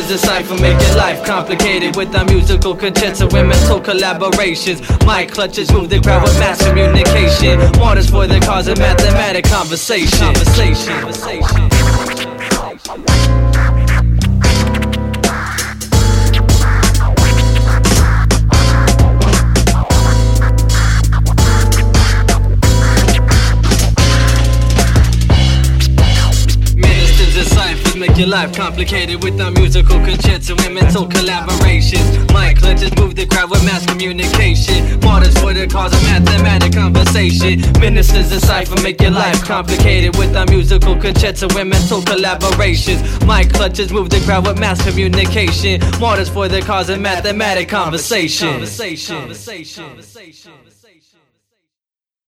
Ministers of cipher make your life complicated with our musical concerts and mental collaborations. Mic clutches move the crowd with mass communication. Martyrs for the cause of mathematic conversation. Make your life complicated with our musical concerts and mental collaborations. Mic clutches move the crowd with mass communication. Martyrs for the cause of mathematic conversation. Ministers of cipher make your life complicated with our musical concerts and mental collaborations. Mic clutches move the crowd with mass communication. Martyrs for the cause of mathematic conversation.